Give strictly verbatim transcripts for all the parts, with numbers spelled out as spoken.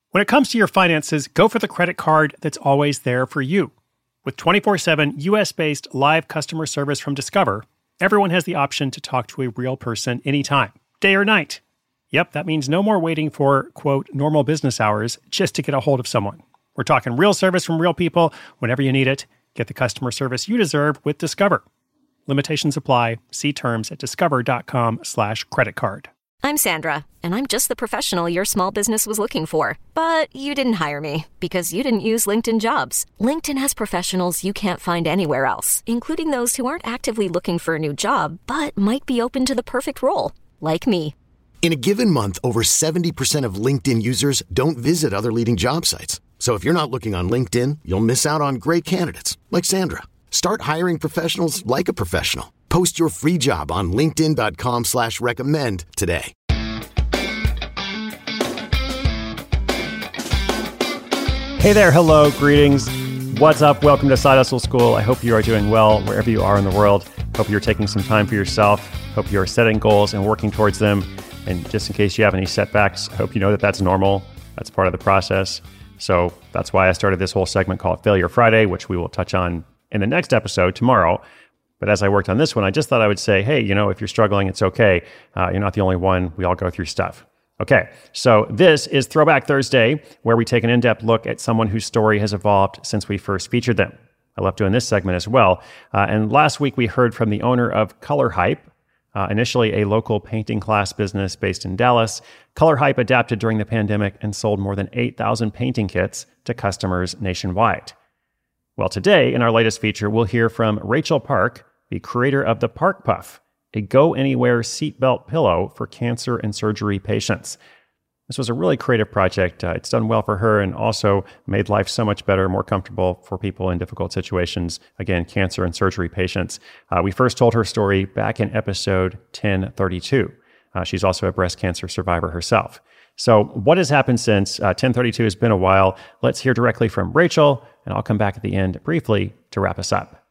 When it comes to your finances, go for the credit card that's always there for you. With twenty-four seven U S-based live customer service from Discover, everyone has the option to talk to a real person anytime, day or night. Yep, that means no more waiting for, quote, normal business hours just to get a hold of someone. We're talking real service from real people whenever you need it. Get the customer service you deserve with Discover. Limitations apply. See terms at discover.com slash credit card. I'm Sandra, and I'm just the professional your small business was looking for. But you didn't hire me because you didn't use LinkedIn Jobs. LinkedIn has professionals you can't find anywhere else, including those who aren't actively looking for a new job, but might be open to the perfect role, like me. In a given month, over seventy percent of LinkedIn users don't visit other leading job sites. So if you're not looking on LinkedIn, you'll miss out on great candidates, like Sandra. Start hiring professionals like a professional. Post your free job on linkedin.com slash recommend today. Hey there, hello, greetings. What's up? Welcome to Side Hustle School. I hope you are doing well wherever you are in the world. Hope you're taking some time for yourself. Hope you're setting goals and working towards them. And just in case you have any setbacks, I hope you know that that's normal. That's part of the process. So that's why I started this whole segment called Failure Friday, which we will touch on in the next episode tomorrow. But as I worked on this one, I just thought I would say, hey, you know, if you're struggling, it's okay. Uh, you're not the only one. We all go through stuff. Okay, so this is Throwback Thursday, where we take an in-depth look at someone whose story has evolved since we first featured them. I love doing this segment as well. Uh, and last week, we heard from the owner of Color Hype, uh, initially a local painting class business based in Dallas. Color Hype adapted during the pandemic and sold more than eight thousand painting kits to customers nationwide. Well, today, in our latest feature, we'll hear from Rachel Park, the creator of the Park Puff, a go-anywhere seatbelt pillow for cancer and surgery patients. This was a really creative project. Uh, it's done well for her and also made life so much better, more comfortable for people in difficult situations. Again, cancer and surgery patients. Uh, we first told her story back in episode ten thirty-two. Uh, she's also a breast cancer survivor herself. So what has happened since? Uh, ten thirty-two has been a while. Let's hear directly from Rachel, and I'll come back at the end briefly to wrap us up.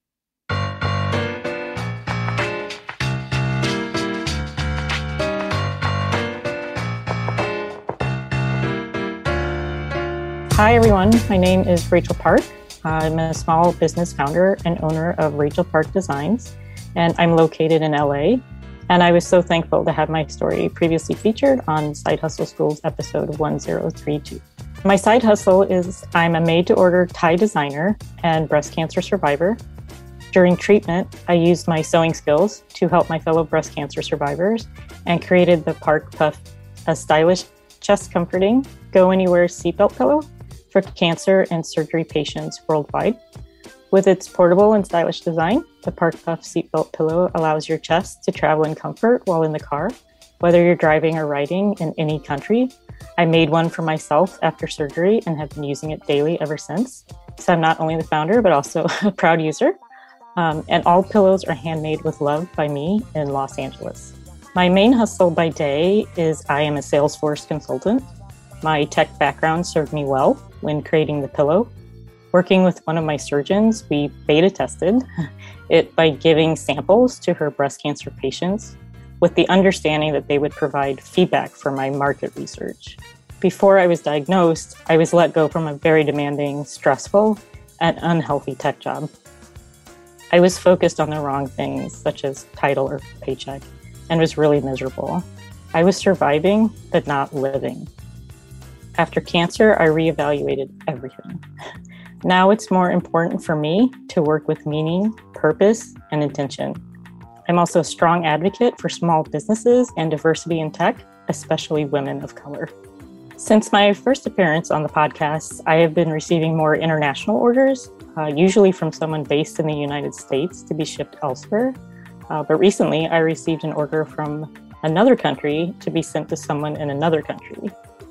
Hi, everyone. My name is Rachel Park. I'm a small business founder and owner of Rachel Park Designs, and I'm located in L A. And I was so thankful to have my story previously featured on Side Hustle School's episode one zero three two. My side hustle is I'm a made-to-order tie designer and breast cancer survivor. During treatment, I used my sewing skills to help my fellow breast cancer survivors and created the Park Puff, a stylish, chest-comforting, go-anywhere seatbelt pillow for cancer and surgery patients worldwide. With its portable and stylish design, the Park Puff seatbelt pillow allows your chest to travel in comfort while in the car, whether you're driving or riding in any country. I made one for myself after surgery and have been using it daily ever since. So I'm not only the founder, but also a proud user. Um, and all pillows are handmade with love by me in Los Angeles. My main hustle by day is I am a Salesforce consultant. My tech background served me well when creating the pillow. Working with one of my surgeons, we beta tested it by giving samples to her breast cancer patients with the understanding that they would provide feedback for my market research. Before I was diagnosed, I was let go from a very demanding, stressful, and unhealthy tech job. I was focused on the wrong things, such as title or paycheck, and was really miserable. I was surviving, but not living. After cancer, I reevaluated everything. Now it's more important for me to work with meaning, purpose, and intention. I'm also a strong advocate for small businesses and diversity in tech, especially women of color. Since my first appearance on the podcast, I have been receiving more international orders, uh, usually from someone based in the United States to be shipped elsewhere. Uh, but recently, I received an order from another country to be sent to someone in another country.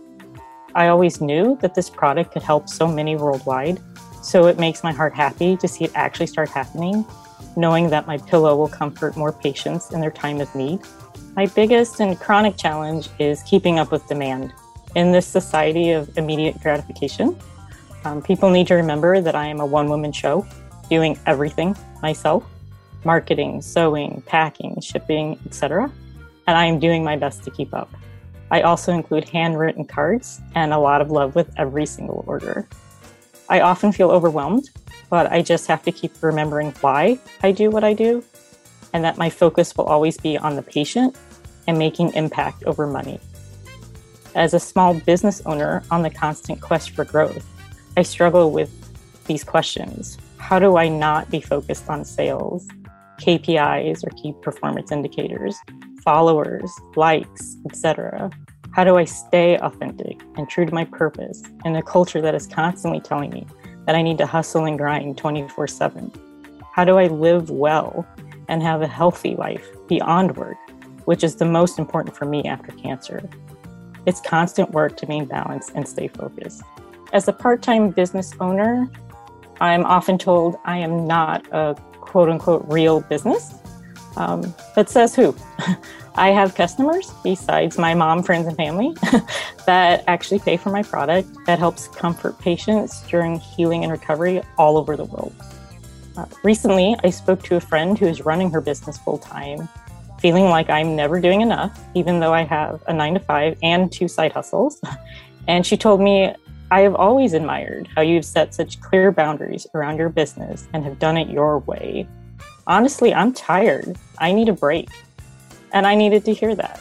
I always knew that this product could help so many worldwide, so it makes my heart happy to see it actually start happening, knowing that my pillow will comfort more patients in their time of need. My biggest and chronic challenge is keeping up with demand. In this society of immediate gratification, um, people need to remember that I am a one-woman show, doing everything myself, marketing, sewing, packing, shipping, et cetera, and I am doing my best to keep up. I also include handwritten cards and a lot of love with every single order. I often feel overwhelmed, but I just have to keep remembering why I do what I do, and that my focus will always be on the patient and making impact over money. As a small business owner on the constant quest for growth, I struggle with these questions. How do I not be focused on sales, K P Is or key performance indicators, followers, likes, et cetera? How do I stay authentic and true to my purpose in a culture that is constantly telling me that I need to hustle and grind twenty-four seven? How do I live well and have a healthy life beyond work, which is the most important for me after cancer? It's constant work to maintain balance and stay focused. As a part-time business owner, I'm often told I am not a quote-unquote real business. Um, but says who? I have customers besides my mom, friends, and family that actually pay for my product that helps comfort patients during healing and recovery all over the world. Uh, recently, I spoke to a friend who is running her business full-time, feeling like I'm never doing enough, even though I have a nine to five and two side hustles. And she told me, I have always admired how you've set such clear boundaries around your business and have done it your way. Honestly, I'm tired. I need a break. And I needed to hear that.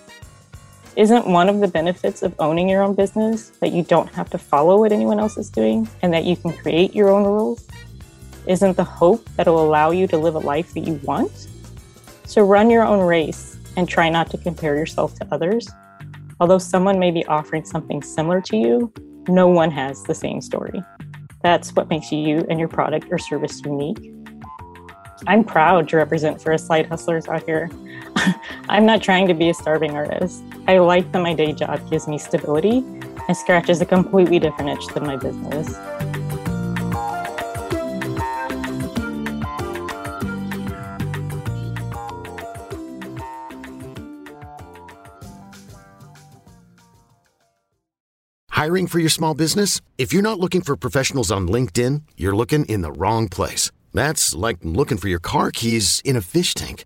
Isn't one of the benefits of owning your own business that you don't have to follow what anyone else is doing and that you can create your own rules? Isn't the hope that will allow you to live a life that you want? So run your own race and try not to compare yourself to others. Although someone may be offering something similar to you, no one has the same story. That's what makes you and your product or service unique. I'm proud to represent for us side hustlers out here. I'm not trying to be a starving artist. I like that my day job gives me stability and scratches a completely different itch than my business. Hiring for your small business? If you're not looking for professionals on LinkedIn, you're looking in the wrong place. That's like looking for your car keys in a fish tank.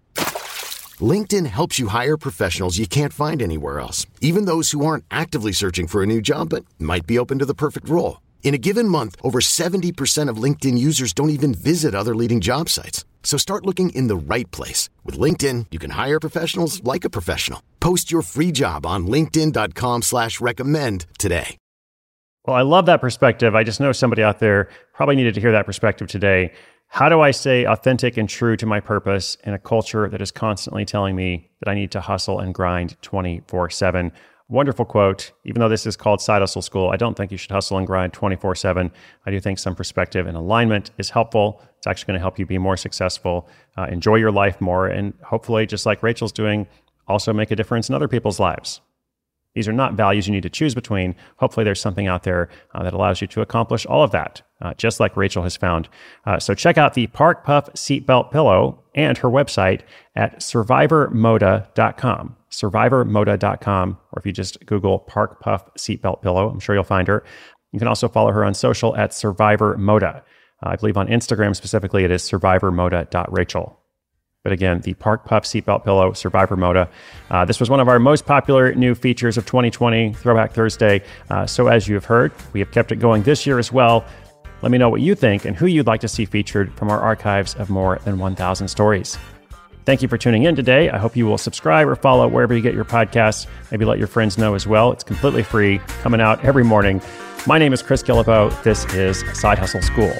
LinkedIn helps you hire professionals you can't find anywhere else, even those who aren't actively searching for a new job but might be open to the perfect role. In a given month, over seventy percent of LinkedIn users don't even visit other leading job sites. So start looking in the right place. With LinkedIn, you can hire professionals like a professional. Post your free job on linkedin.com slash recommend today. Well, I love that perspective. I just know somebody out there probably needed to hear that perspective today. How do I stay authentic and true to my purpose in a culture that is constantly telling me that I need to hustle and grind twenty-four seven? Wonderful quote. Even though this is called Side Hustle School, I don't think you should hustle and grind twenty-four seven. I do think some perspective and alignment is helpful. It's actually going to help you be more successful, uh, enjoy your life more, and hopefully, just like Rachel's doing, also make a difference in other people's lives. These are not values you need to choose between. Hopefully there's something out there uh, that allows you to accomplish all of that, uh, just like Rachel has found. Uh, so check out the Park Puff Seatbelt Pillow and her website at survivor moda dot com. survivor moda dot com, or if you just Google Park Puff Seatbelt Pillow, I'm sure you'll find her. You can also follow her on social at Survivor Moda. Uh, I believe on Instagram specifically, it is survivor moda dot rachel. But again, the Park Puff Seatbelt Pillow, Survivor Moda. Uh, this was one of our most popular new features of twenty twenty, Throwback Thursday. Uh, so as you have heard, we have kept it going this year as well. Let me know what you think and who you'd like to see featured from our archives of more than one thousand stories. Thank you for tuning in today. I hope you will subscribe or follow wherever you get your podcasts. Maybe let your friends know as well. It's completely free, coming out every morning. My name is Chris Guillebeau. This is Side Hustle School.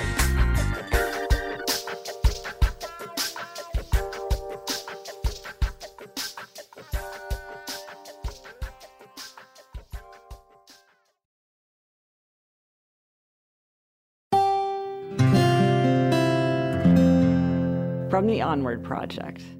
From the Onward Project.